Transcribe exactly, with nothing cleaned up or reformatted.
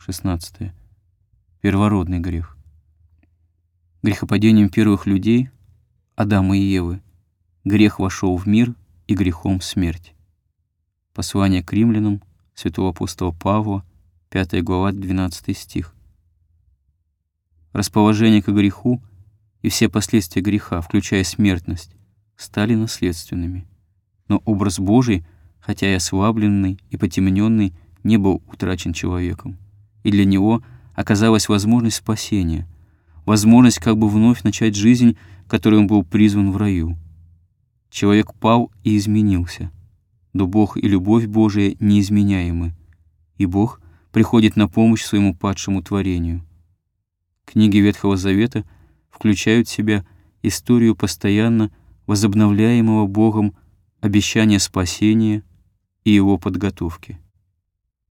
шестнадцатое. Первородный грех. Грехопадением первых людей, Адама и Евы, грех вошел в мир и грехом смерть. Послание к римлянам святого апостола Павла, пятая глава, двенадцатый стих. Расположение к греху и все последствия греха, включая смертность, стали наследственными. Но образ Божий, хотя и ослабленный и потемненный, не был утрачен человеком, и для него оказалась возможность спасения, возможность как бы вновь начать жизнь, которой он был призван в раю. Человек пал и изменился, но Бог и любовь Божия неизменяемы, и Бог приходит на помощь своему падшему творению. Книги Ветхого Завета включают в себя историю постоянно возобновляемого Богом обещания спасения и его подготовки.